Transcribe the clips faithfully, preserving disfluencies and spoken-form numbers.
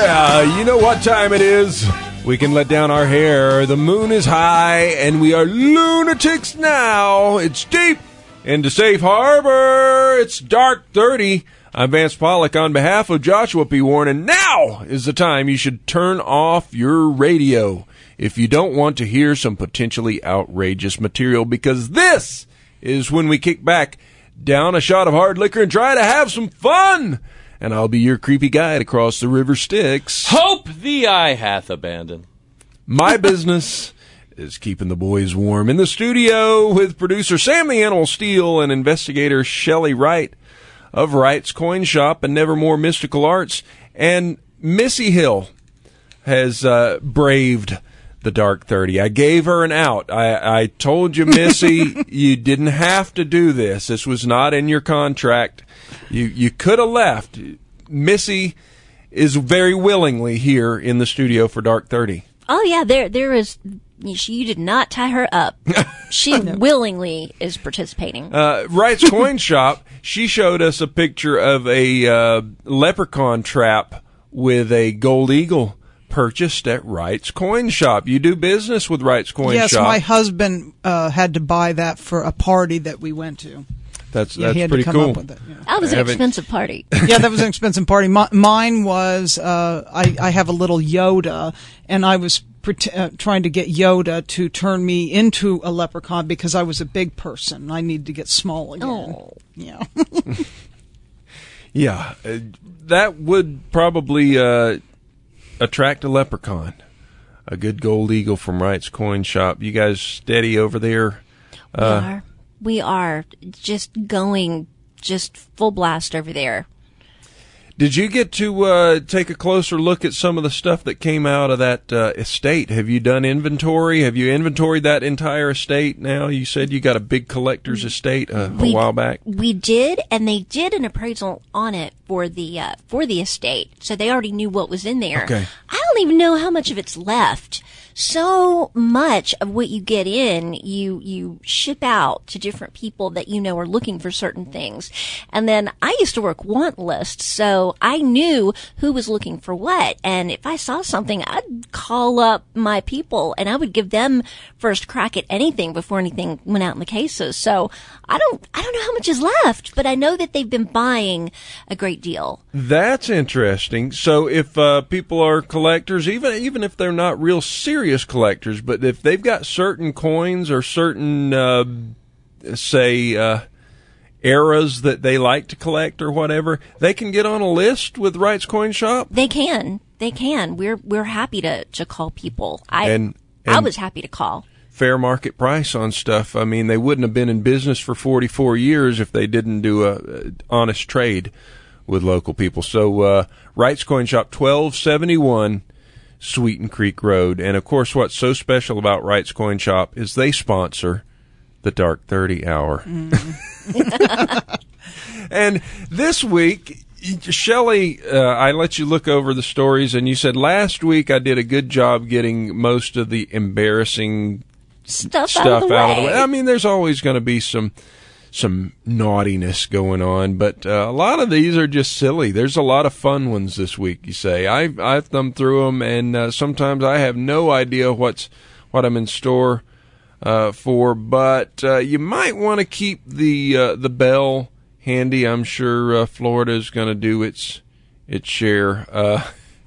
yeah, you know what time it is. We can let down our hair. The moon is high, and we are lunatics now. It's deep into safe harbor. It's dark thirty. I'm Vance Pollock on behalf of Joshua P. Warren, and now is the time you should turn off your radio if you don't want to hear some potentially outrageous material, because this is when we kick back, down a shot of hard liquor, and try to have some fun. And I'll be your creepy guide across the river Styx. Hope the eye hath abandoned. My business is keeping the boys warm. In the studio with producer Sam the Animal Steele and investigator Shelley Wright of Wright's Coin Shop and Nevermore Mystical Arts. And Missy Hill has uh, braved the dark thirty. I gave her an out. I, I told you, Missy, you didn't have to do this. This was not in your contract. You you could have left. Missy is very willingly here in the studio for Dark thirty. Oh, yeah, there there is. You did not tie her up. She willingly is participating. Uh, Wright's Coin Shop, she showed us a picture of a uh, leprechaun trap with a gold eagle purchased at Wright's Coin Shop. You do business with Wright's Coin yes, Shop. Yes, my husband uh, had to buy that for a party that we went to. That's yeah, that's he had pretty to come cool. Up with it, yeah. That was an expensive party. Yeah, that was an expensive party. My, mine was uh, I, I have a little Yoda, and I was pret- uh, trying to get Yoda to turn me into a leprechaun because I was a big person. I needed to get small again. Oh. Yeah. Yeah, uh, that would probably uh, attract a leprechaun. A good gold eagle from Wright's Coin Shop. You guys steady over there? We uh, are. We are just going just full blast over there. Did you get to uh, take a closer look at some of the stuff that came out of that uh, estate? Have you done inventory? Have you inventoried that entire estate now? You said you got a big collector's estate uh, a we, while back. We did, and they did an appraisal on it for the uh, for the estate, so they already knew what was in there. Okay. I don't even know how much of it's left. So much of what you get in, you you ship out to different people that you know are looking for certain things. And then I used to work want lists, so I knew who was looking for what. And if I saw something, I'd call up my people and I would give them first crack at anything before anything went out in the cases. So I don't I don't know how much is left, but I know that they've been buying a great deal. That's interesting. So if uh, people are collectors, even even if they're not real serious collectors, but if they've got certain coins or certain, uh, say, uh, eras that they like to collect or whatever, they can get on a list with Wright's Coin Shop? They can. They can. We're we're happy to, to call people. I and, and I was happy to call. Fair market price on stuff. I mean, they wouldn't have been in business for forty-four years if they didn't do a, a honest trade with local people. So, uh, Wright's Coin Shop, twelve seventy-one Sweeten Creek Road. And, of course, what's so special about Wright's Coin Shop is they sponsor the Dark thirty Hour. Mm. And this week, Shelley, uh, I let you look over the stories, and you said last week I did a good job getting most of the embarrassing stuff, stuff out, of the, out way. of the way. I mean, there's always going to be some some naughtiness going on, but uh, a lot of these are just silly. There's a lot of fun ones this week, you say. I've, I've thumbed through them, and uh, sometimes I have no idea what's what I'm in store uh, for, but uh, you might want to keep the uh, the bell handy. I'm sure uh, Florida is going to do its its share. Uh,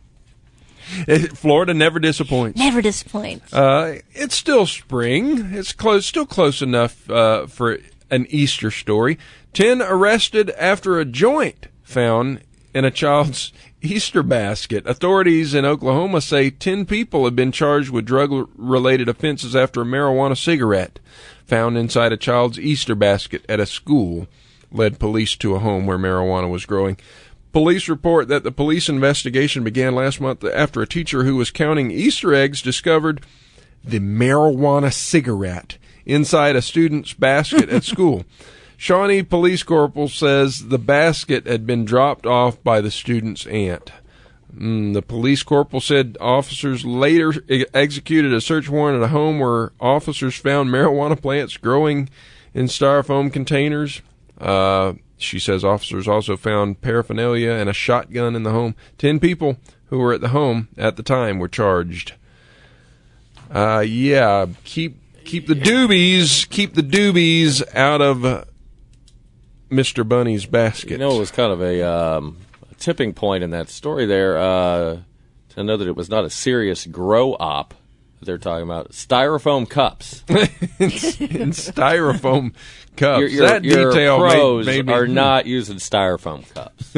it, Florida never disappoints. Never disappoints. Uh, it's still spring. It's close, still close enough uh, for an Easter story. Ten arrested after a joint found in a child's Easter basket. Authorities in Oklahoma say ten people have been charged with drug-related offenses after a marijuana cigarette found inside a child's Easter basket at a school led police to a home where marijuana was growing. Police report that the police investigation began last month after a teacher who was counting Easter eggs discovered the marijuana cigarette inside a student's basket at school. Shawnee Police Corporal says the basket had been dropped off by the student's aunt. Mm, the police corporal said officers later e- executed a search warrant at a home where officers found marijuana plants growing in styrofoam containers. Uh, She says officers also found paraphernalia and a shotgun in the home. Ten people who were at the home at the time were charged. Uh, yeah, keep keep the doobies, keep the doobies out of uh, Mister Bunny's basket. You know, it was kind of a, um, a tipping point in that story there uh, to know that it was not a serious grow-op that they're talking about. Styrofoam cups. in, in styrofoam cups. Your, your, that your detail pros made, made me, are not using styrofoam cups.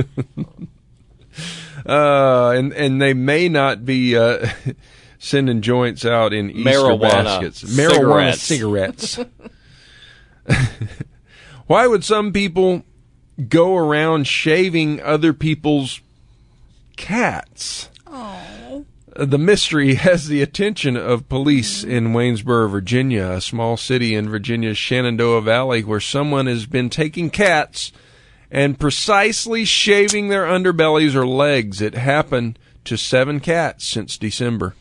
uh, and, and they may not be uh, sending joints out in Easter Marijuana baskets. Marijuana cigarettes. cigarettes. Why would some people go around shaving other people's cats? Oh. The mystery has the attention of police in Waynesboro, Virginia, a small city in Virginia's Shenandoah Valley, where someone has been taking cats and precisely shaving their underbellies or legs. It happened to seven cats since December.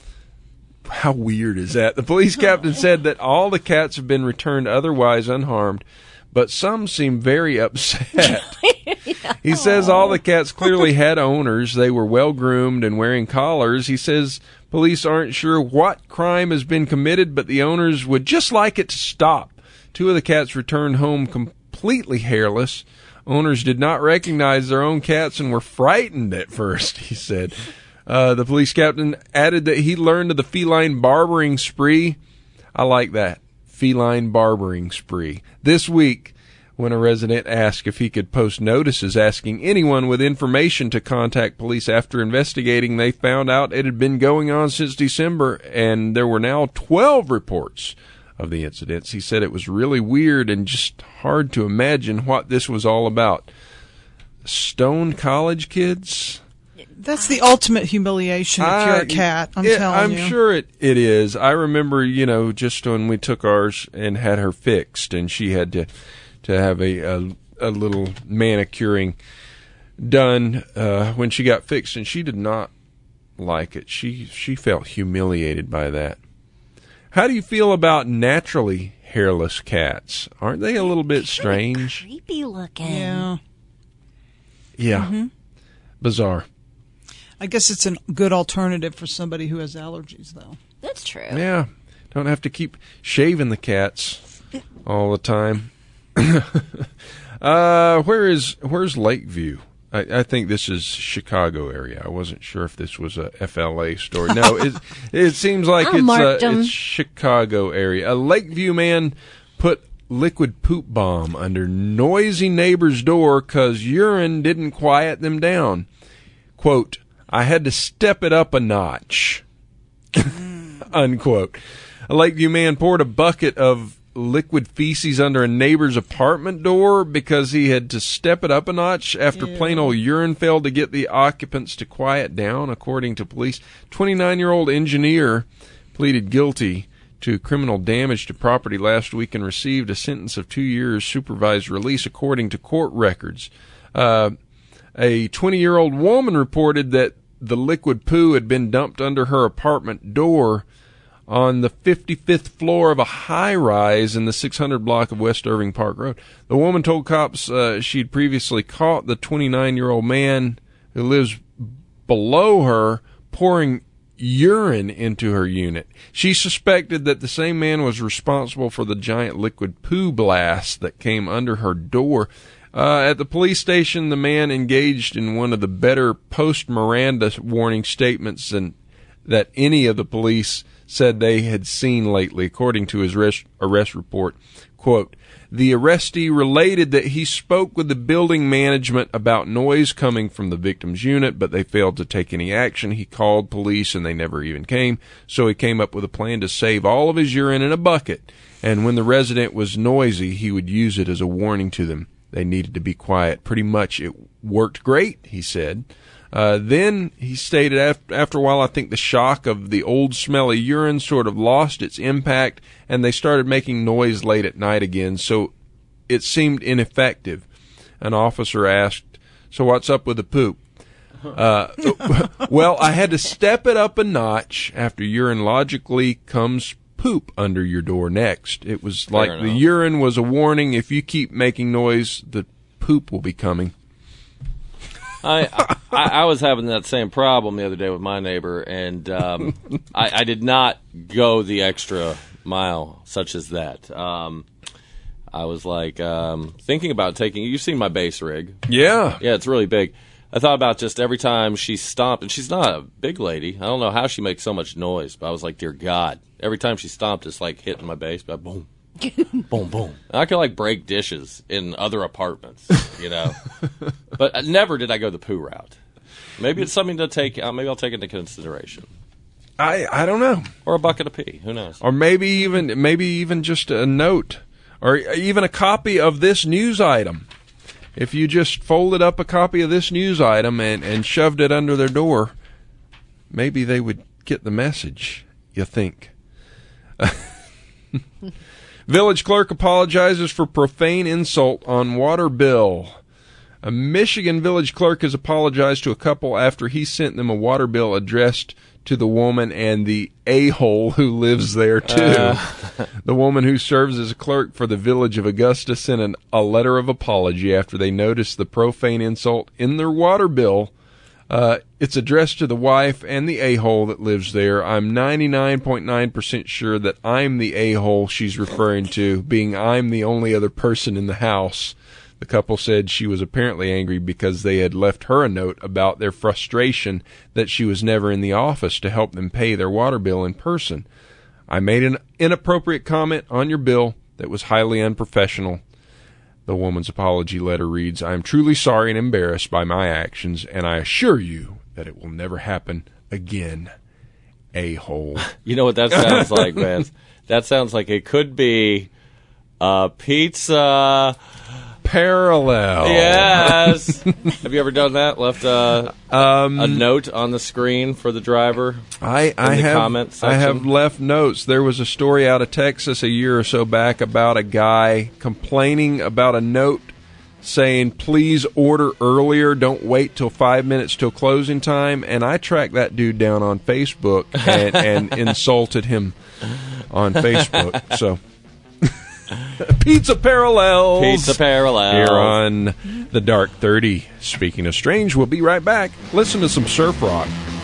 How weird is that? The police captain said that all the cats have been returned otherwise unharmed, but some seem very upset. Yeah. He says all the cats clearly had owners. They were well-groomed and wearing collars. He says police aren't sure what crime has been committed, but the owners would just like it to stop. Two of the cats returned home completely hairless. Owners did not recognize their own cats and were frightened at first, he said. Uh, the police captain added that he learned of the feline barbering spree. I like that. Feline barbering spree. This week, when a resident asked if he could post notices asking anyone with information to contact police after investigating, they found out it had been going on since December, and there were now twelve reports of the incidents. He said it was really weird and just hard to imagine what this was all about. Stone college kids? That's the ultimate humiliation if you're a cat, I'm it, telling I'm you. I'm sure it, it is. I remember, you know, just when we took ours and had her fixed, and she had to to have a, a, a little manicuring done uh, when she got fixed, and she did not like it. She, she felt humiliated by that. How do you feel about naturally hairless cats? Aren't they a little bit strange? Creepy looking. Yeah. Yeah. Mm-hmm. Bizarre. I guess it's a good alternative for somebody who has allergies, though. That's true. Yeah. Don't have to keep shaving the cats all the time. uh, where is where's Lakeview? I, I think this is Chicago area. I wasn't sure if this was a F L A story. No, it it seems like I it's marked uh, 'em. it's Chicago area. A Lakeview man put liquid poop bomb under noisy neighbor's door because urine didn't quiet them down. Quote, I had to step it up a notch. Unquote. A Lakeview man poured a bucket of liquid feces under a neighbor's apartment door because he had to step it up a notch after Ew. plain old urine failed to get the occupants to quiet down, according to police. twenty-nine-year-old engineer pleaded guilty to criminal damage to property last week and received a sentence of two years supervised release, according to court records. Uh, a twenty-year-old woman reported that the liquid poo had been dumped under her apartment door on the fifty-fifth floor of a high-rise in the six hundred block of West Irving Park Road. The woman told cops uh, she'd previously caught the twenty-nine-year-old man who lives below her pouring urine into her unit. She suspected that the same man was responsible for the giant liquid poo blast that came under her door. Uh, at the police station, the man engaged in one of the better post-Miranda warning statements than that any of the police said they had seen lately, according to his arrest, arrest report. Quote, the arrestee related that he spoke with the building management about noise coming from the victim's unit, but they failed to take any action. He called police, and they never even came, so he came up with a plan to save all of his urine in a bucket, and when the resident was noisy, he would use it as a warning to them. They needed to be quiet. Pretty much it worked great, he said. Uh, then he stated after, after a while, I think the shock of the old smelly urine sort of lost its impact, and they started making noise late at night again, so it seemed ineffective. An officer asked, so what's up with the poop? Uh, well, I had to step it up a notch after urine logically comes poop under your door next. It was like the urine was a warning. If you keep making noise, the poop will be coming. I, I I was having that same problem the other day with my neighbor, and um, I, I did not go the extra mile, such as that. Um, I was like um, thinking about taking. You've seen my bass rig, Yeah. yeah, it's really big. I thought about just every time she stomped, and she's not a big lady. I don't know how she makes so much noise, but I was like, dear God, every time she stomped, it's like hitting my bass, but boom. Boom, boom. I could like break dishes in other apartments, you know. But never did I go the poo route. Maybe it's something to take. Uh, maybe I'll take into consideration. I, I don't know. Or a bucket of pee. Who knows? Or maybe even maybe even just a note, or even a copy of this news item. If you just folded up a copy of this news item and, and shoved it under their door, maybe they would get the message, you think. Village clerk apologizes for profane insult on water bill. A Michigan village clerk has apologized to a couple after he sent them a water bill addressed to the woman and the a-hole who lives there, too. Uh. The woman who serves as a clerk for the village of Augusta sent an, a letter of apology after they noticed the profane insult in their water bill. Uh, it's addressed to the wife and the a-hole that lives there. I'm ninety-nine point nine percent sure that I'm the a-hole she's referring to, being I'm the only other person in the house. The couple said she was apparently angry because they had left her a note about their frustration that she was never in the office to help them pay their water bill in person. I made an inappropriate comment on your bill that was highly unprofessional. The woman's apology letter reads, I am truly sorry and embarrassed by my actions, and I assure you that it will never happen again. A-hole. You know what that sounds like, man? That sounds like it could be a pizza parallel. Yes. Have you ever done that? Left a, um, a note on the screen for the driver? I, I in the have. comment section? I have left notes. There was a story out of Texas a year or so back about a guy complaining about a note saying, "Please order earlier. Don't wait till five minutes till closing time." And I tracked that dude down on Facebook and, and insulted him on Facebook. So. Pizza Parallels. Pizza Parallels. Here on The Dark thirty. Speaking of strange, we'll be right back. Listen to some surf rock.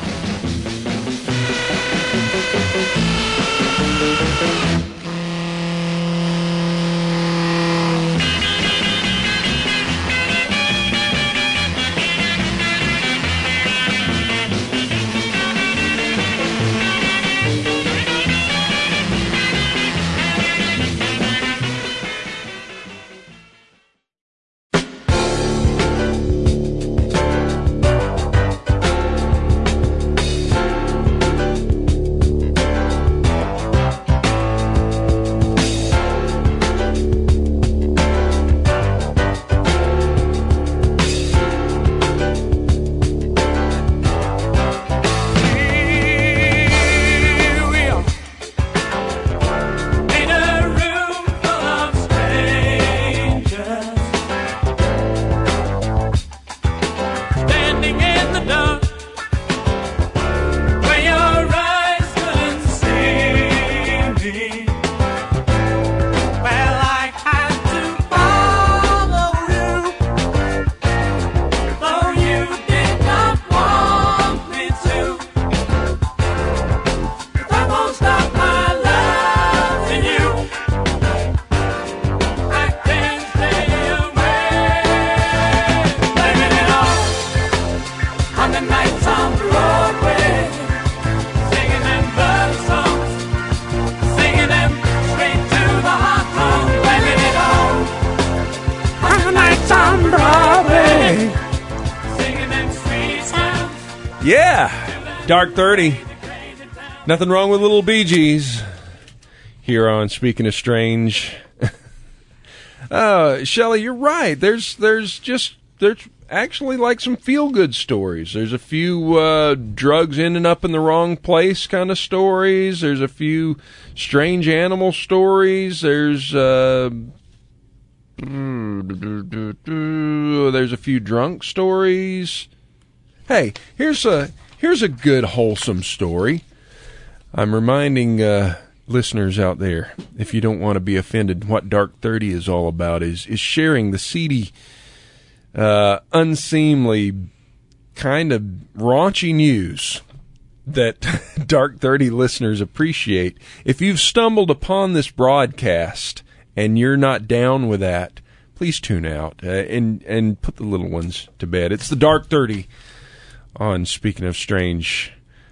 Yeah, Dark thirty. Nothing wrong with little Bee Gees. Here on Speaking of Strange. uh, Shelley, you're right. There's there's just there's actually like some feel good stories. There's a few uh, drugs ending up in the wrong place kind of stories. There's a few strange animal stories. There's uh, there's a few drunk stories. Hey, here's a here's a good wholesome story. I'm reminding uh, listeners out there, if you don't want to be offended, what Dark thirty is all about is is sharing the seedy uh, unseemly, kind of raunchy news that Dark thirty listeners appreciate. If you've stumbled upon this broadcast and you're not down with that, please tune out uh, and and put the little ones to bed. It's the Dark thirty on Speaking of Strange.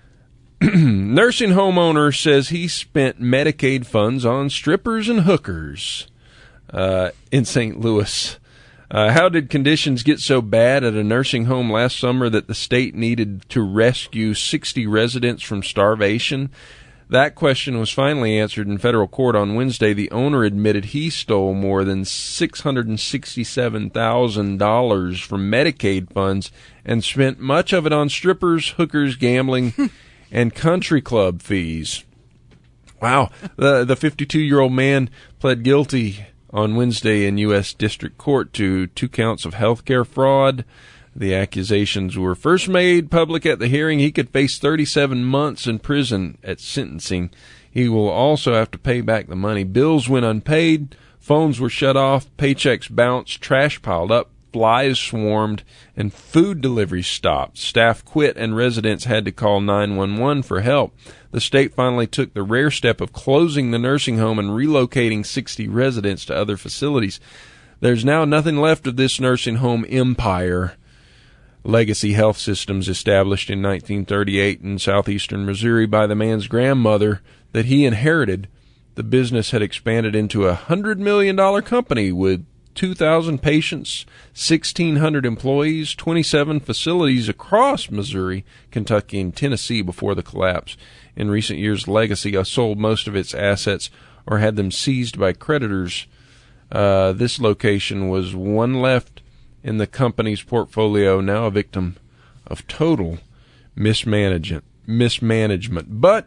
Nursing home owner says he spent Medicaid funds on strippers and hookers uh, in Saint Louis. Uh, how did conditions get so bad at a nursing home last summer that the state needed to rescue sixty residents from starvation? That question was finally answered in federal court on Wednesday. The owner admitted he stole more than six hundred sixty-seven thousand dollars from Medicaid funds and spent much of it on strippers, hookers, gambling, and country club fees. Wow. The the fifty-two-year-old man pled guilty on Wednesday in U S District Court to two counts of healthcare fraud. The accusations were first made public at the hearing. He could face thirty-seven months in prison at sentencing. He will also have to pay back the money. Bills went unpaid, phones were shut off, paychecks bounced, trash piled up, flies swarmed, and food deliveries stopped. Staff quit and residents had to call nine one one for help. The state finally took the rare step of closing the nursing home and relocating sixty residents to other facilities. There's now nothing left of this nursing home empire. Legacy Health Systems, established in nineteen thirty-eight in southeastern Missouri by the man's grandmother that he inherited, the business had expanded into a one hundred million dollars company with two thousand patients, sixteen hundred employees, twenty-seven facilities across Missouri, Kentucky, and Tennessee before the collapse. In recent years, Legacy sold most of its assets or had them seized by creditors. Uh, this location was one left in the company's portfolio, now a victim of total mismanagement. mismanagement. But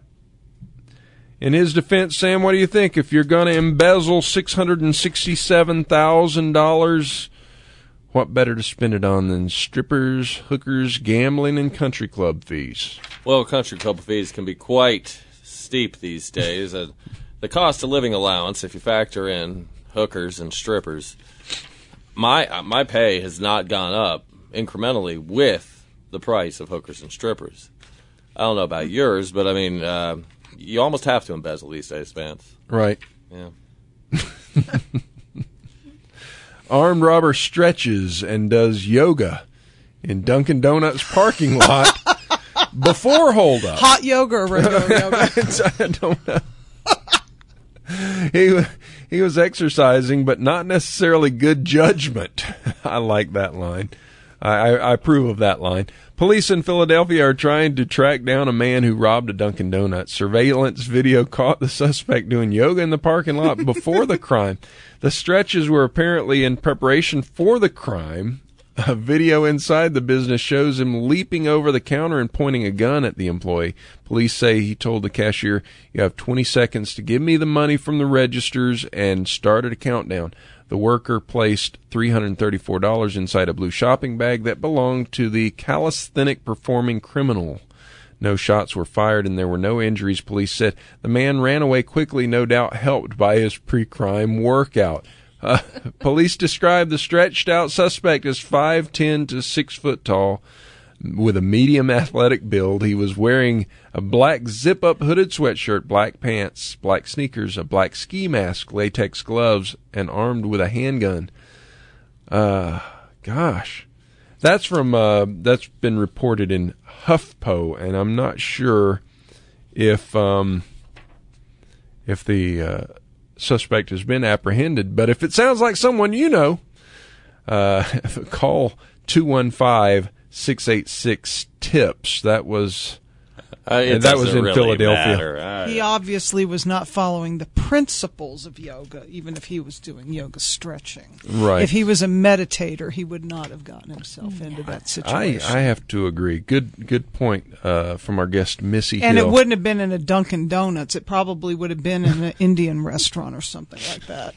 in his defense, Sam, what do you think? If you're going to embezzle six hundred sixty-seven thousand dollars, what better to spend it on than strippers, hookers, gambling, and country club fees? Well, country club fees can be quite steep these days. uh, the cost of living allowance, if you factor in hookers and strippers, my uh, my pay has not gone up incrementally with the price of hookers and strippers. I don't know about yours, but I mean, uh, you almost have to embezzle these days, Vance. Right. Yeah. Armed robber stretches and does yoga in Dunkin' Donuts parking lot before holdup. Hot yoga or regular yoga? I don't know. He he was exercising, but not necessarily good judgment. I like that line. I, I, I approve of that line. Police in Philadelphia are trying to track down a man who robbed a Dunkin' Donuts. Surveillance video caught the suspect doing yoga in the parking lot before the crime. The stretches were apparently in preparation for the crime. A video inside the business shows him leaping over the counter and pointing a gun at the employee. Police say he told the cashier, "You have twenty seconds to give me the money from the registers," and started a countdown. The worker placed three hundred thirty-four dollars inside a blue shopping bag that belonged to the calisthenic performing criminal. No shots were fired and there were no injuries, police said. The man ran away quickly, no doubt helped by his pre-crime workout. Uh, police described the stretched-out suspect as five ten to six foot tall, with a medium athletic build. He was wearing a black zip-up hooded sweatshirt, black pants, black sneakers, a black ski mask, latex gloves, and armed with a handgun. Uh, gosh. That's from, uh, that's been reported in HuffPo, and I'm not sure if, um, if the, uh, suspect has been apprehended, but if it sounds like someone you know, uh, call two one five, six eight six, TIPS. That was uh, it that was in really Philadelphia. Uh, He obviously was not following the principles of yoga, even if he was doing yoga stretching. Right. If he was a meditator, he would not have gotten himself into that I, situation. I have to agree. Good good point uh, from our guest, Missy and Hill. it wouldn't have been in a Dunkin' Donuts. It probably would have been in an Indian restaurant or something like that.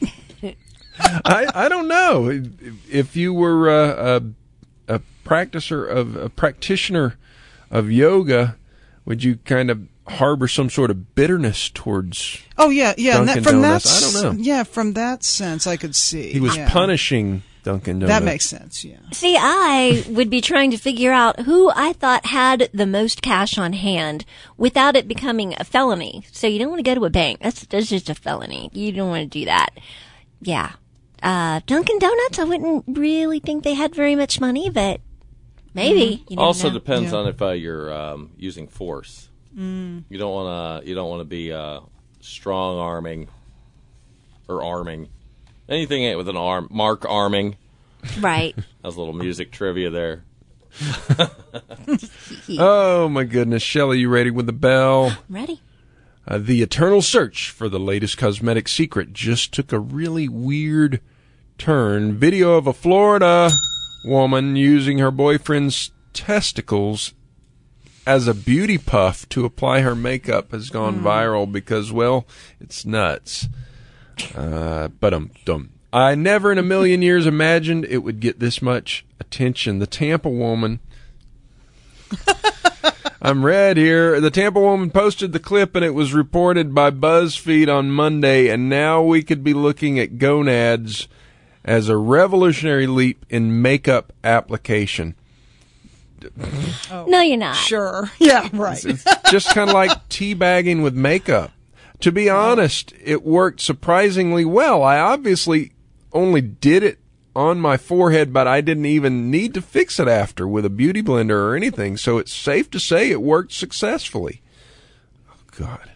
I, I don't know. If you were uh, a, a practicer of a practitioner of yoga, would you kind of harbor some sort of bitterness towards Oh yeah, yeah. And Dunkin' that, from Donuts? that, I don't know. Yeah, from that sense, I could see he was yeah. punishing Dunkin' Donuts. That makes sense, yeah. See, I would be trying to figure out who I thought had the most cash on hand without it becoming a felony. So you don't want to go to a bank. That's, that's just a felony. You don't want to do that. Yeah. Uh, Dunkin' Donuts, I wouldn't really think they had very much money, but maybe. Mm-hmm. You never Also know. depends Yeah. on if uh, you're um, using force. Mm. You don't want to. You don't want to be uh, strong arming or arming anything with an arm. Mark arming. Right. That was a little music trivia there. Oh, my goodness. Shelley, you ready with the bell? Ready? Uh, the eternal search for the latest cosmetic secret just took a really weird turn. Video of a Florida woman using her boyfriend's testicles as a beauty puff to apply her makeup has gone mm. viral because, well, it's nuts. Uh, but um, dumb. I never in a million years imagined it would get this much attention. The Tampa woman... I'm read here. The Tampa woman posted the clip, and it was reported by BuzzFeed on Monday, and now we could be looking at gonads as a revolutionary leap in makeup application. Oh, No, you're not. sure. Yeah, right. It's just kind of like teabagging with makeup. To be honest, it worked surprisingly well. I obviously only did it on my forehead, but I didn't even need to fix it after with a beauty blender or anything, so it's safe to say it worked successfully. Oh, God.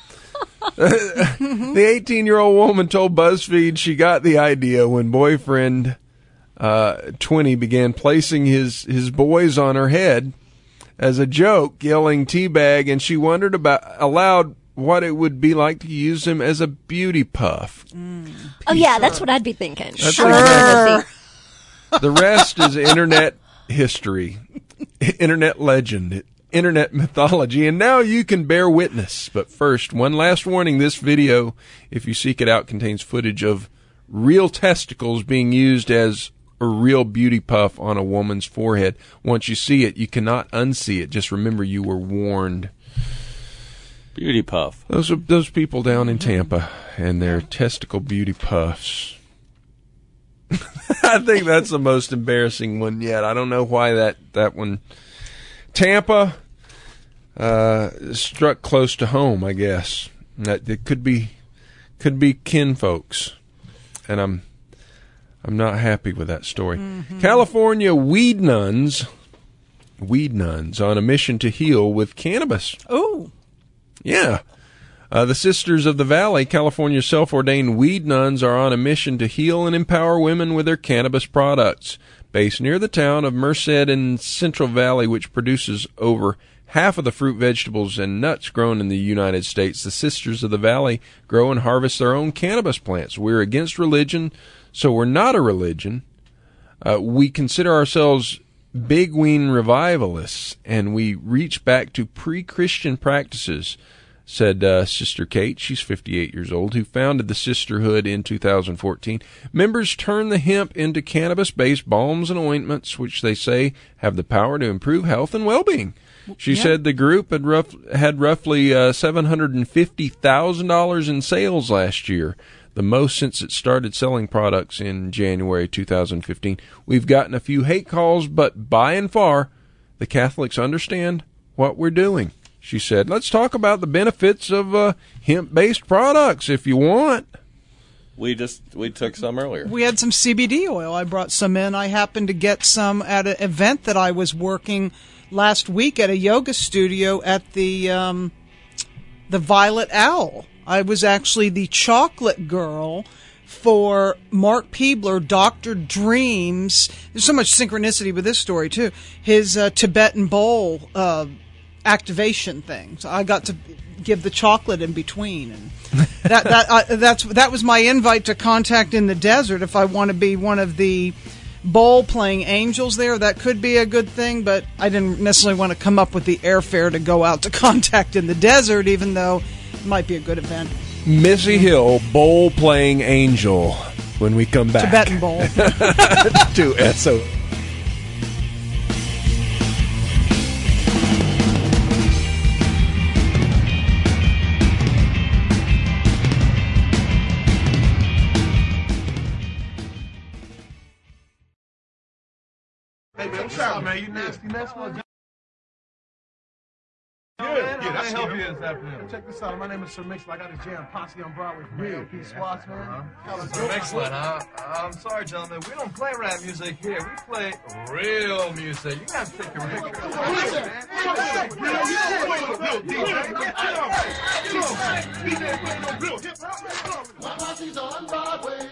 The eighteen-year-old woman told BuzzFeed she got the idea when boyfriend uh, twenty began placing his, his boys on her head as a joke, yelling teabag, and she wondered about aloud what it would be like to use them as a beauty puff. Mm. Oh, yeah, sure. That's what I'd be thinking. That's Sure. The rest is internet history, internet legend, internet mythology, and now you can bear witness. But first, one last warning. This video, if you seek it out, contains footage of real testicles being used as a real beauty puff on a woman's forehead. Once you see it, you cannot unsee it. Just remember you were warned. Beauty puff. Those are those people down in Tampa and their testicle beauty puffs. I think that's the most embarrassing one yet. I don't know why that, that one. Tampa uh, struck close to home, I guess. That it could be could be kinfolks, and I'm I'm not happy with that story. Mm-hmm. California weed nuns, weed nuns on a mission to heal with cannabis. Oh. Yeah. Uh, the Sisters of the Valley, California's self-ordained weed nuns, are on a mission to heal and empower women with their cannabis products. Based near the town of Merced in Central Valley, which produces over half of the fruit, vegetables, and nuts grown in the United States, the Sisters of the Valley grow and harvest their own cannabis plants. We're against religion, so we're not a religion. Uh, we consider ourselves big-ween revivalists, and we reach back to pre-Christian practices, said uh, Sister Kate. She's fifty-eight years old, who founded the Sisterhood in two thousand fourteen. Members turn the hemp into cannabis-based balms and ointments, which they say have the power to improve health and well-being. She yeah. said the group had, rough, had roughly uh, seven hundred fifty thousand dollars in sales last year, the most since it started selling products in January two thousand fifteen. We've gotten a few hate calls, but by and far, the Catholics understand what we're doing, she said. Let's talk about the benefits of uh, hemp-based products if you want. We just we took some earlier. We had some C B D oil. I brought some in. I happened to get some at an event that I was working last week at a yoga studio at the um, the Violet Owl. I was actually the chocolate girl for Mark Peebler, Doctor Dreams. There's so much synchronicity with this story, too. His uh, Tibetan bowl uh, activation thing. So I got to give the chocolate in between. And that that uh, that's that was my invite to Contact in the Desert. If I want to be one of the bowl playing angels there, that could be a good thing, but I didn't necessarily want to come up with the airfare to go out to Contact in the Desert, even though it might be a good event. Missy Hill, bowl playing angel, when we come back. Tibetan bowl. To S O. Hey, man, what's up, man? You nasty mess, man. Yeah, yeah, yeah, that's help you this afternoon. Check this out. My name is Sir Mix-a-Lot. I got a jam posse on Broadway from yeah, L P Swats, man. Uh-huh. Sir Mix-a-Lot, huh? I'm sorry, gentlemen. We don't play rap music here. We play real music. You gotta take your picture. My posse's on Broadway.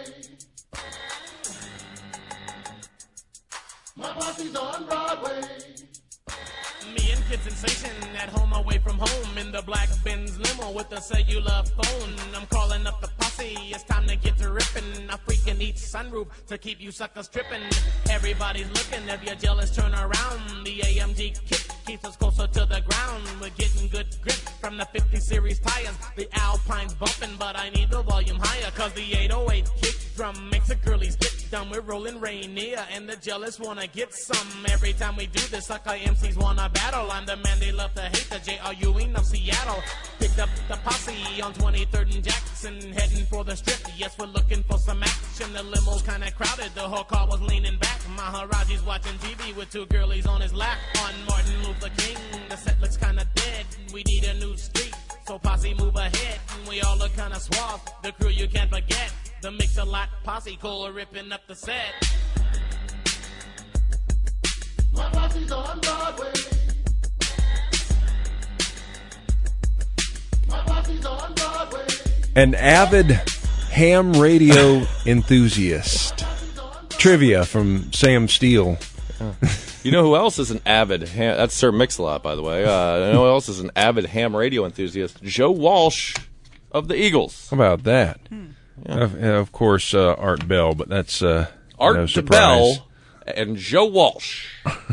My posse's on Broadway. Me and Kid Sensation at home away from home in the black Benz limo with a cellular phone. I'm calling up the posse, it's time to get to ripping. I freaking each sunroof to keep you suckers tripping. Everybody's looking, if you're jealous, turn around. The A M G kick keeps us closer to the ground. We're getting good grip from the fifty series tires. The Alpine's bumping, but I need the volume higher, cause the eight oh eight kick drum makes the girlies get dumb. We're rolling Rainier, and the jealous wanna get some. Every time we do this, sucker M Cs wanna battle. I'm the man they love to hate, the J R Ewing of Seattle. Picked up the posse on twenty-third and Jackson, heading for the strip. Yes, we're looking for some action. The limo's kinda crowded, the whole car was leaning back. Maharaji's watching T V with two girlies on his lap. On Martin Luther King, the set looks kinda dead. We need a new street, so posse move ahead. We all look kinda suave, the crew you can't forget. The Mix-a-Lot posse, Cole ripping up the set. My posse's on Broadway. My posse's on Broadway. An avid ham radio enthusiast. Trivia from Sam Steele. You know who else is an avid ham? That's Sir Mix-a-Lot, by the way. Uh, you know who else is an avid ham radio enthusiast? Joe Walsh of the Eagles. How about that? Yeah. Of, of course, uh, Art Bell, but that's uh, Art no surprise. Bell and Joe Walsh.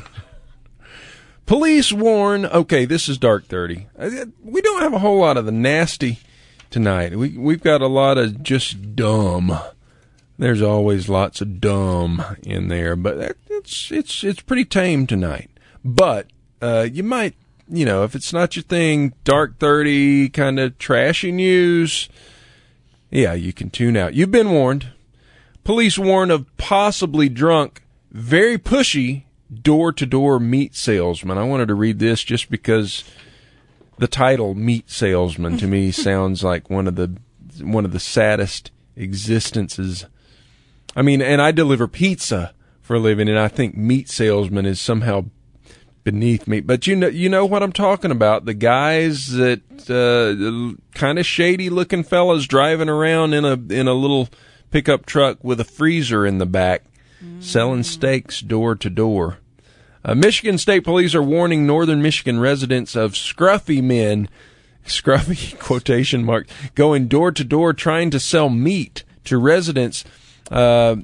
Police warn. Okay, this is Dark thirty. We don't have a whole lot of the nasty tonight. We we've got a lot of just dumb. There's always lots of dumb in there, but it's it's it's pretty tame tonight. But uh, you might, you know, if it's not your thing, Dark thirty kind of trashy news. Yeah, you can tune out. You've been warned. Police warn of possibly drunk, very pushy door-to-door meat salesman. I wanted to read this just because the title "meat salesman" to me sounds like one of the one of the saddest existences. I mean, and I deliver pizza for a living, and I think meat salesman is somehow beneath me. But you know, you know what I'm talking about. The guys that uh, kind of shady-looking fellas driving around in a in a little pickup truck with a freezer in the back, mm. selling steaks door to door. Uh, Michigan State Police are warning northern Michigan residents of scruffy men, scruffy quotation mark, going door to door trying to sell meat to residents. Uh,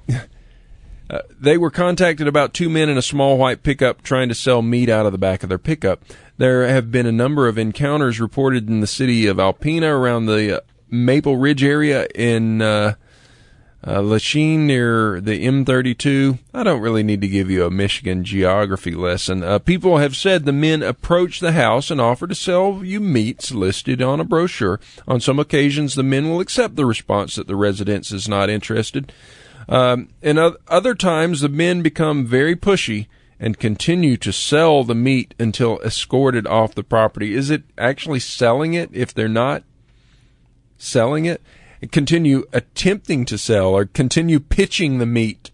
uh, they were contacted about two men in a small white pickup trying to sell meat out of the back of their pickup. There have been a number of encounters reported in the city of Alpena, around the uh, Maple Ridge area, in uh, uh, Lachine near the M thirty-two. I don't really need to give you a Michigan geography lesson. Uh, people have said the men approached the house and offered to sell you meats listed on a brochure. On some occasions, the men will accept the response that the residence is not interested. Um, and other times, the men become very pushy and continue to sell the meat until escorted off the property. Is it actually selling it if they're not selling it? Continue attempting to sell or continue pitching the meat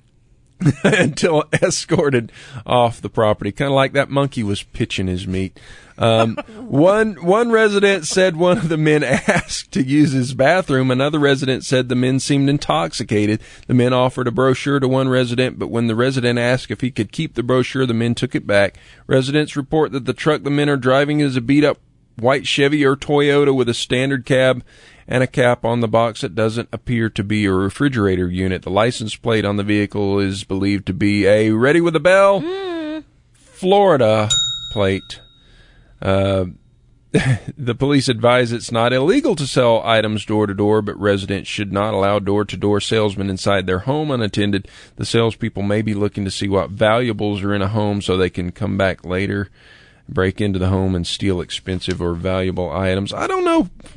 until escorted off the property. Kind of like that monkey was pitching his meat. Um, one one resident said one of the men asked to use his bathroom. Another resident said the men seemed intoxicated. The men offered a brochure to one resident, but when the resident asked if he could keep the brochure, the men took it back. Residents report that the truck the men are driving is a beat-up white Chevy or Toyota with a standard cab and a cap on the box that doesn't appear to be a refrigerator unit. The license plate on the vehicle is believed to be a, ready with a bell, mm. Florida plate. Uh, the police advise it's not illegal to sell items door-to-door, but residents should not allow door-to-door salesmen inside their home unattended. The salespeople may be looking to see what valuables are in a home so they can come back later, break into the home, and steal expensive or valuable items. I don't know what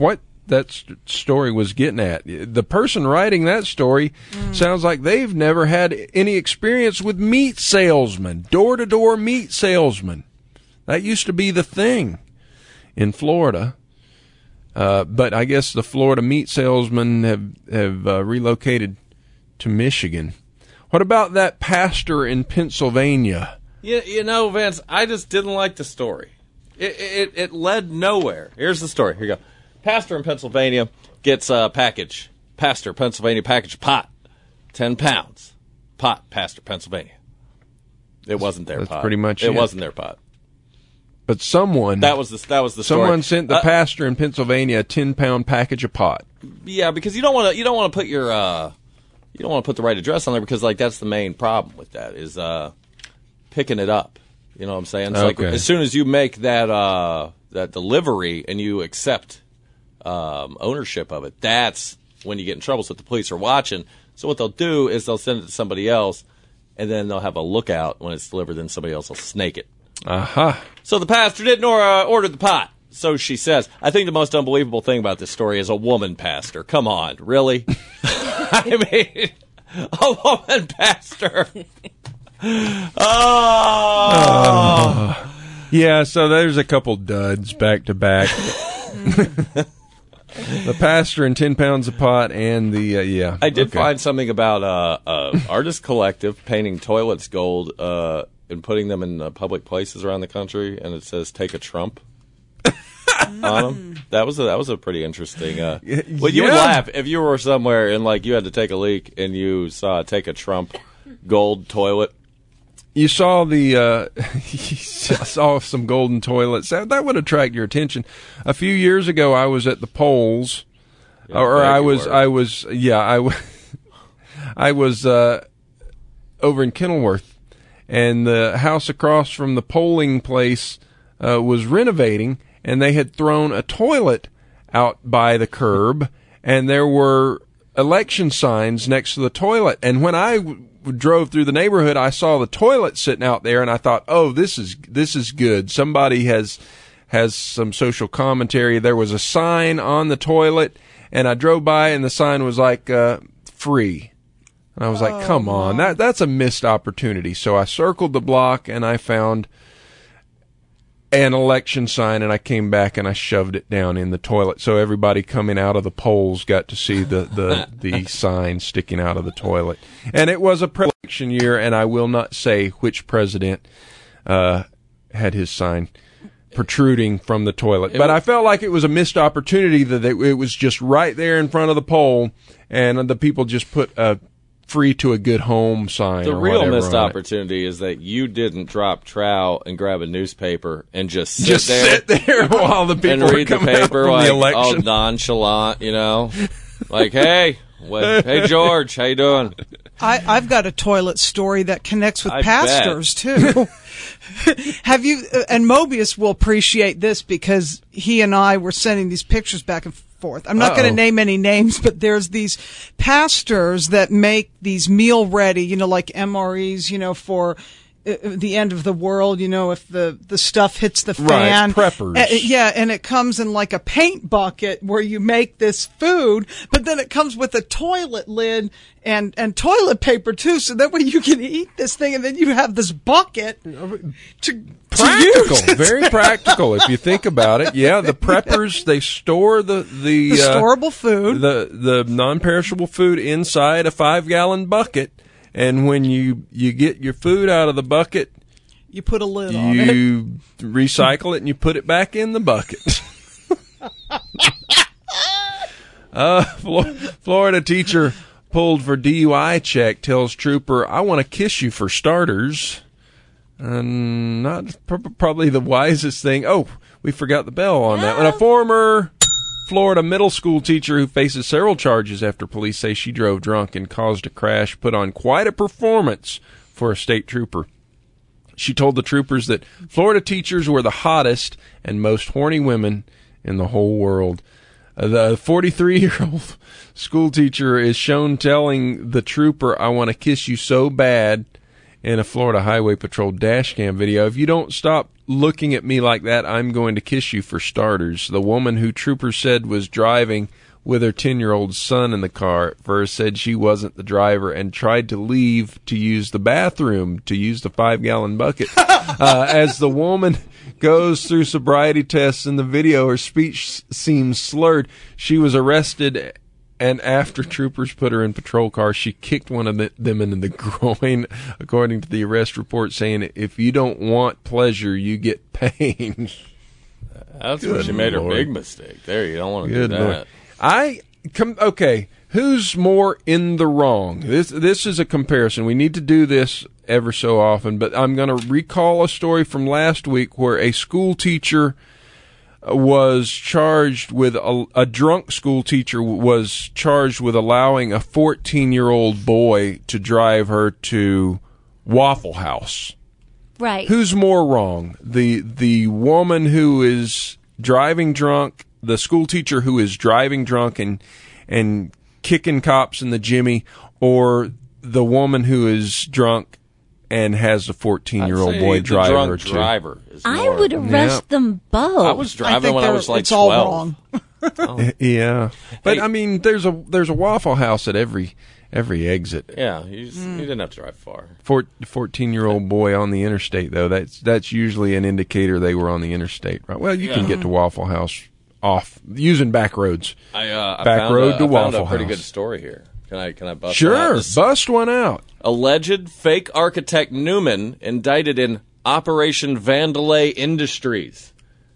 that st- story was getting at. The person writing that story mm. sounds like they've never had any experience with meat salesmen, door-to-door meat salesmen. That used to be the thing in Florida. Uh, but I guess the Florida meat salesmen have, have uh, relocated to Michigan. What about that pastor in Pennsylvania? You, you know, Vince, I just didn't like the story. It, it, it led nowhere. Here's the story. Here you go. Pastor in Pennsylvania gets a package. Pastor, Pennsylvania package, pot. Ten pounds. Pot, Pastor, Pennsylvania. It wasn't their That's pot. pretty much it. it. wasn't their pot. But someone... That was the, that was the story. Someone sent the uh, pastor in Pennsylvania a ten-pound package of pot. Yeah, because you don't want to you don't want to put your... Uh, you don't want to put the right address on there because, like, that's the main problem with that is uh, picking it up. You know what I'm saying? It's okay. like as soon as you make that uh, that delivery and you accept um, ownership of it, that's when you get in trouble. So the police are watching. So what they'll do is they'll send it to somebody else, and then they'll have a lookout when it's delivered. Then somebody else will snake it. Aha. Uh-huh. So the pastor didn't or, uh, order the pot. So she says. I think the most unbelievable thing about this story is a woman pastor. Come on, really? I mean, a woman pastor. Oh. Uh, yeah, so there's a couple duds back to back. The pastor and ten pounds of pot and the, uh, yeah. I did okay. find something about uh, uh, Artist Collective painting toilets gold uh, and putting them in uh, public places around the country, and it says, take a Trump on them. That was a, that was a pretty interesting. Uh, well, you yeah. would laugh if you were somewhere and like you had to take a leak and you saw take a Trump gold toilet. You saw the uh, you saw some golden toilets. That, that would attract your attention. A few years ago, I was at the polls, yeah, or I was, I was, yeah, I was, I was uh, over in Kenilworth, and the house across from the polling place uh, was renovating, and they had thrown a toilet out by the curb, and there were election signs next to the toilet. And when I w- drove through the neighborhood, I saw the toilet sitting out there, and I thought, "Oh, this is this is good. Somebody has has some social commentary." There was a sign on the toilet, and I drove by, and the sign was like uh, "free." And I was like, "Come on, that that's a missed opportunity." So I circled the block, and I found an election sign, and I came back and I shoved it down in the toilet. So everybody coming out of the polls got to see the, the, the sign sticking out of the toilet. And it was a pre-election year, and I will not say which president uh, had his sign protruding from the toilet. But I felt like it was a missed opportunity that it, it was just right there in front of the poll, and the people just put a free to a good home sign. The or real missed on opportunity it. is that you didn't drop trowel and grab a newspaper and just sit just there, sit there while the people and were read the coming out paper from like the all election. nonchalant, you know, like hey, what, hey George, how you doing? I, I've got a toilet story that connects with I pastors too. Have you? Uh, and Mobius will appreciate this because he and I were sending these pictures back and forth. I'm not going to name any names, but there's these pastors that make these meal ready, you know, like M R Es, you know, for uh, the end of the world, you know, if the, the stuff hits the fan. Right, preppers. Uh, yeah, and it comes in like a paint bucket where you make this food, but then it comes with a toilet lid and, and toilet paper too, so that way you can eat this thing and then you have this bucket to Practical, to use. very practical if you think about it. Yeah, the preppers, they store the the, The uh, storable food. the the non-perishable food inside a five-gallon bucket, and when you you get your food out of the bucket, You put a lid on it. you recycle it and you put it back in the bucket. uh, Flo- Florida teacher pulled for D U I check tells trooper, "I want to kiss you for starters." And not pr- probably the wisest thing. Oh, we forgot the bell on that one. A former Florida middle school teacher who faces several charges after police say she drove drunk and caused a crash put on quite a performance for a state trooper. She told the troopers that Florida teachers were the hottest and most horny women in the whole world. Uh, the forty-three-year-old school teacher is shown telling the trooper, "I want to kiss you so bad," in a Florida Highway Patrol dash cam video. If you don't stop looking at me like that, I'm going to kiss you, for starters. The woman who troopers said was driving with her ten-year-old son in the car at first said she wasn't the driver and tried to leave to use the bathroom, to use the five-gallon bucket. uh, as the woman goes through sobriety tests in the video, her speech seems slurred. She was arrested, and after troopers put her in patrol car, she kicked one of the, them in the groin, according to the arrest report, saying, "If you don't want pleasure, you get pain." That's Good where she made Lord. her big mistake. There, you don't want to Good do that. Lord. I come okay. Who's more in the wrong? This this is a comparison. We need to do this ever so often, but I'm going to recall a story from last week where a school teacher was charged with a, a drunk school teacher was charged with allowing a fourteen-year-old boy to drive her to Waffle House. Right. Who's more wrong? The the woman who is driving drunk, the school teacher who is driving drunk and and kicking cops in the jimmy, or the woman who is drunk and has a fourteen-year-old I'd say boy the drive drunk her to? driver is I more- would arrest Yeah. them both. I was I driving think when I they're- was like it's all twelve. wrong. Yeah, but Hey. I mean, there's a there's a Waffle House at every every exit. Yeah, you, just, you didn't have to drive far. Four, fourteen-year-old boy on the interstate, though. That's that's usually an indicator they were on the interstate, right? Well, you can Yeah. get to Waffle House off using back roads. I, uh, I Back found road a, to I found Waffle a pretty House. good story here. Can I can I bust one out? Sure, This bust one out. alleged fake architect Newman indicted in Operation Vandalay Industries.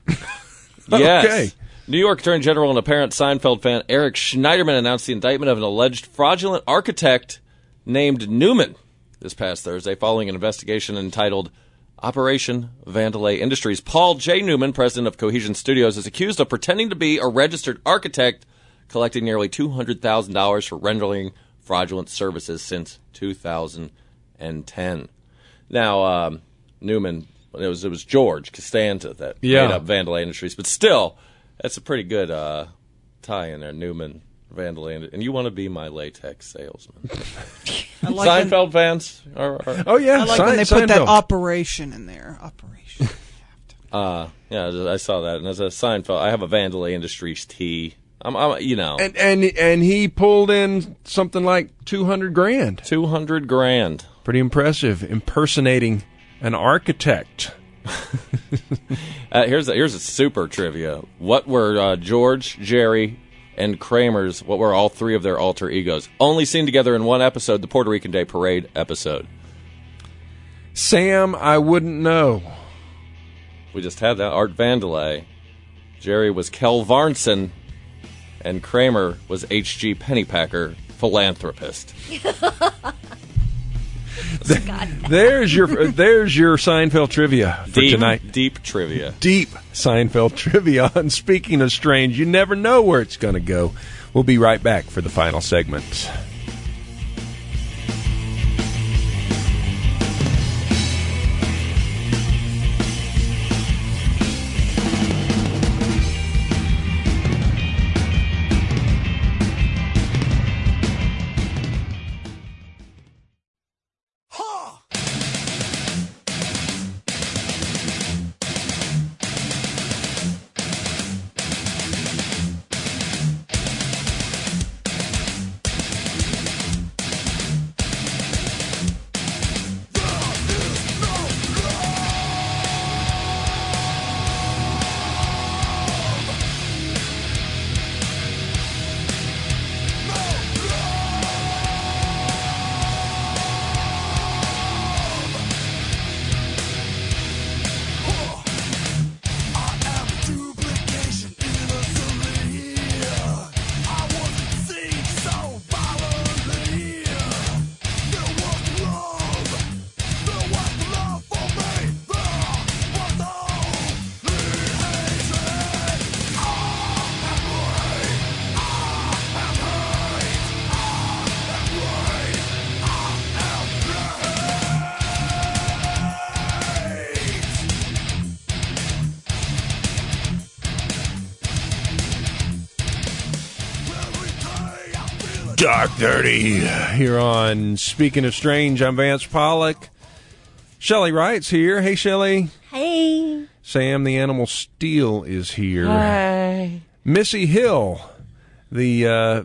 Yes. Okay. New York Attorney General and apparent Seinfeld fan Eric Schneiderman announced the indictment of an alleged fraudulent architect named Newman this past Thursday following an investigation entitled Operation Vandalay Industries. Paul J. Newman, president of Cohesion Studios, is accused of pretending to be a registered architect, collecting nearly two hundred thousand dollars for rendering fraudulent services since two thousand ten. Now, um, Newman, it was it was George Costanza that Yeah. made up Vandalay Industries, but still, that's a pretty good uh, tie in there, Newman, Vandalay, and you want to be my latex salesman. I like when, Seinfeld fans? Are, are, Oh yeah, I like Sein- when they put that Seinfeld. operation in there. Operation. uh, yeah, I saw that, and as a Seinfeld, I have a Vandalay Industries tee. I'm, I'm you know, And and and he pulled in something like two hundred grand. two hundred grand. Pretty impressive, impersonating an architect. Uh, here's a, here's a super trivia. What were uh, George, Jerry, and Kramer's? What were all three of their alter egos? Only seen together in one episode, the Puerto Rican Day Parade episode. Sam, I wouldn't know. We just had that. Art Vandalay. Jerry was Kel Varnson, and Kramer was H G Pennypacker, philanthropist. There's your there's your Seinfeld trivia for Deep, tonight. deep trivia. Deep Seinfeld trivia. And speaking of strange, you never know where it's going to go. We'll be right back for the final segment. Dark thirty here on Speaking of Strange. I'm Vance Pollock. Shelley Wright's here. Hey, Shelley. Hey. Sam the Animal Steel is here. Hi. Missy Hill, the uh,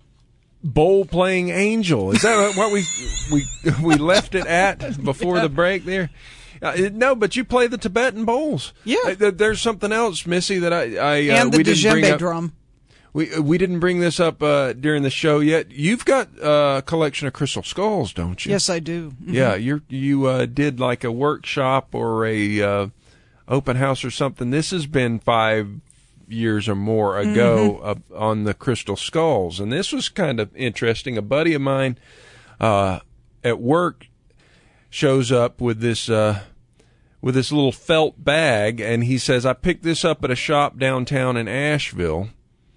bowl-playing angel. Is that what we we we left it at before Yeah. the break there? Uh, no, but you play the Tibetan bowls. Yeah. Uh, there's something else, Missy, that I, I uh, and the we didn't bring djembe up. drum. We we didn't bring this up uh, during the show yet. You've got uh, a collection of crystal skulls, don't you? Yes, I do. Mhm. Yeah, you you uh, did like a workshop or a uh, open house or something. This has been five years or more ago Mm-hmm. uh, on the crystal skulls, and this was kind of interesting. A buddy of mine uh, at work shows up with this uh, with this little felt bag, and he says, "I picked this up at a shop downtown in Asheville."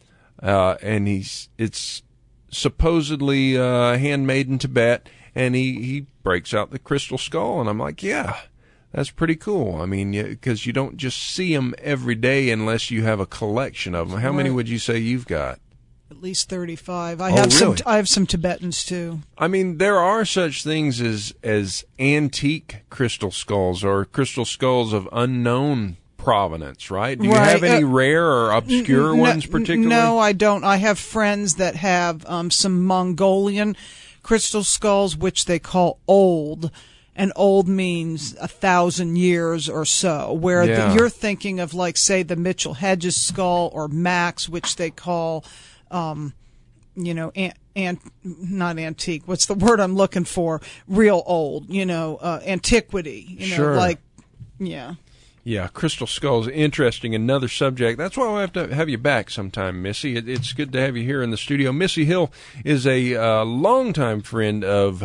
Uh, and he's it's supposedly uh, handmade in Tibet, and he, he breaks out the crystal skull, and I'm like, yeah, that's pretty cool. I mean, because you don't just see them every day unless you have a collection of them. How many Right. would you say you've got? At least thirty-five. I Oh, have really? some. I have some Tibetans too. I mean, there are such things as as antique crystal skulls or crystal skulls of unknown provenance, right? Do you Right, have any uh, rare or obscure N- ones n- particularly? No, I don't. I have friends that have um, some Mongolian crystal skulls, which they call old. And old means a thousand years or so, where Yeah. the, you're thinking of, like, say, the Mitchell Hedges skull or Max, which they call, um, you know, an, an, not antique. What's the word I'm looking for? Real old, you know, uh, antiquity. You know, Sure. like, yeah. Yeah, crystal skulls, interesting. Another subject. That's why I have to have you back sometime, Missy. It, it's good to have you here in the studio. Missy Hill is a uh, longtime friend of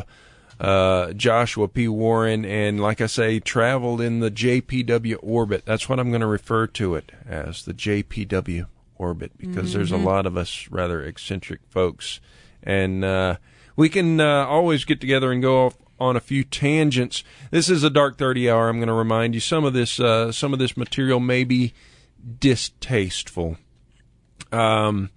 uh, Joshua P. Warren, and like I say, traveled in the J P W orbit. That's what I'm going to refer to it as, the J P W orbit, because there's a lot of us rather eccentric folks, and uh, we can uh, always get together and go off on a few tangents. This is a Dark thirty hour. I'm going to remind you some of this uh, some of this material may be distasteful. Um,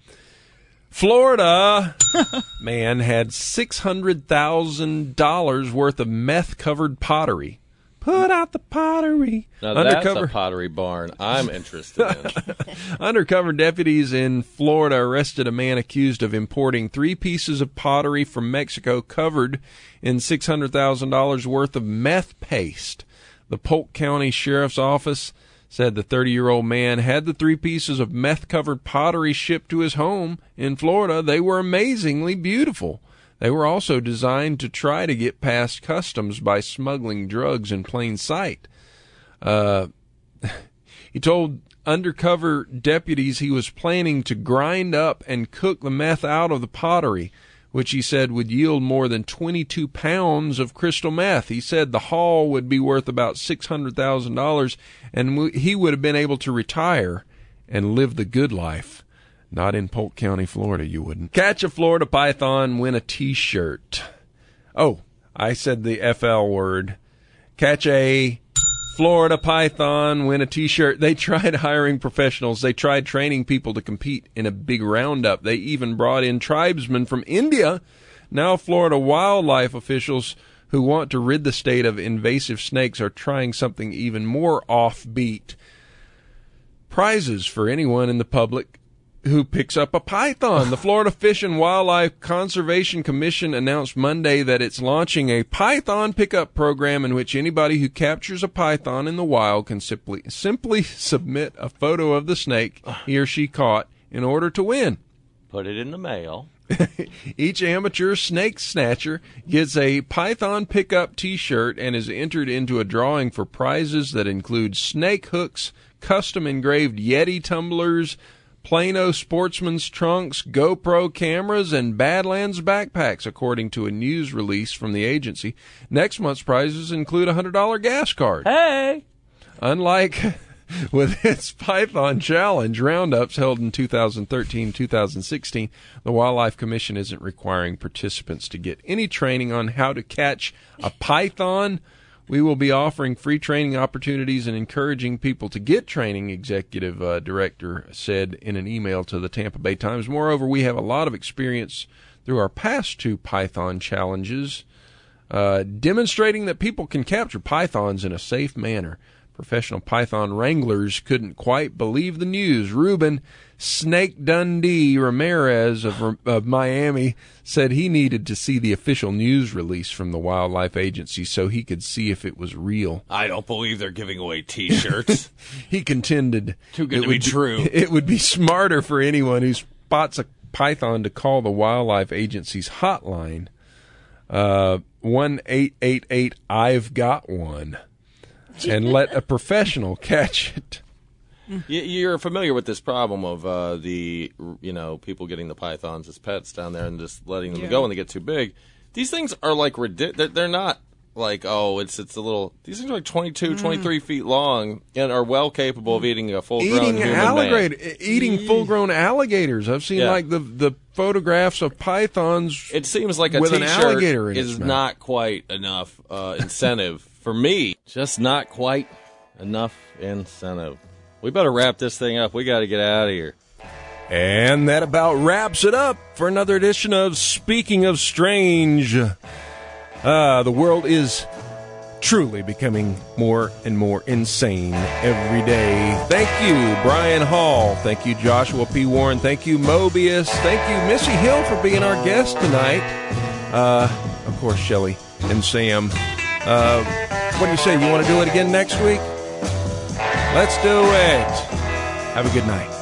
Florida man had six hundred thousand dollars worth of meth covered pottery. Put out the pottery. Now Undercover that's a pottery barn I'm interested in. Undercover deputies in Florida arrested a man accused of importing three pieces of pottery from Mexico covered in six hundred thousand dollars worth of meth paste. The Polk County Sheriff's Office said the thirty-year-old man had the three pieces of meth-covered pottery shipped to his home in Florida. They were amazingly beautiful. They were also designed to try to get past customs by smuggling drugs in plain sight. Uh, he told undercover deputies he was planning to grind up and cook the meth out of the pottery, which he said would yield more than twenty-two pounds of crystal meth. He said the haul would be worth about six hundred thousand dollars, and w- he would have been able to retire and live the good life. Not in Polk County, Florida, you wouldn't. Catch a Florida python, win a T-shirt. Oh, I said the F L word. Catch a Florida python, win a T-shirt. They tried hiring professionals. They tried training people to compete in a big roundup. They even brought in tribesmen from India. Now Florida wildlife officials who want to rid the state of invasive snakes are trying something even more offbeat. Prizes for anyone in the public who picks up a python. The Florida Fish and Wildlife Conservation Commission announced Monday that it's launching a python pickup program in which anybody who captures a python in the wild can simply simply submit a photo of the snake he or she caught in order to win. Put it in the mail. Each amateur snake snatcher gets a Python pickup T-shirt and is entered into a drawing for prizes that include snake hooks, custom engraved Yeti tumblers, Plano sportsman's trunks, GoPro cameras, and Badlands backpacks, according to a news release from the agency. Next month's prizes include a one hundred dollars gas card. Hey! Unlike with its Python Challenge roundups held in two thousand thirteen two thousand sixteen, the Wildlife Commission isn't requiring participants to get any training on how to catch a python. We will be offering free training opportunities and encouraging people to get training, Executive uh, Director said in an email to the Tampa Bay Times. Moreover, we have a lot of experience through our past two Python challenges. uh, demonstrating that people can capture pythons in a safe manner. Professional python wranglers couldn't quite believe the news. Ruben Snake Dundee Ramirez of, of Miami said he needed to see the official news release from the wildlife agency so he could see if it was real. I don't believe they're giving away T-shirts. He contended Too good it to be would true. It would be smarter for anyone who spots a python to call the wildlife agency's hotline, uh, one eight eight eight I've got one. And let a professional catch it. You're familiar with this problem of uh, the, you know, people getting the pythons as pets down there and just letting them Yeah. go when they get too big. These things are like ridiculous. They're, they're not like, oh, it's it's a little. These things are like twenty-two, twenty-three feet long and are well capable of eating a full-grown Eating human alligator, man. eating full-grown alligators. I've seen Yeah. like the the photographs of pythons. It seems like a with an T-shirt alligator in is its mouth. not quite enough uh, incentive for me. Just not quite enough incentive. We better wrap this thing up. We got to get out of here. And that about wraps it up for another edition of Speaking of Strange. Uh, the world is truly becoming more and more insane every day. Thank you, Brian Hall. Thank you, Joshua P. Warren. Thank you, Mobius. Thank you, Missy Hill, for being our guest tonight. Uh, of course, Shelley and Sam. Uh, what do you say? You want to do it again next week? Let's do it. Have a good night.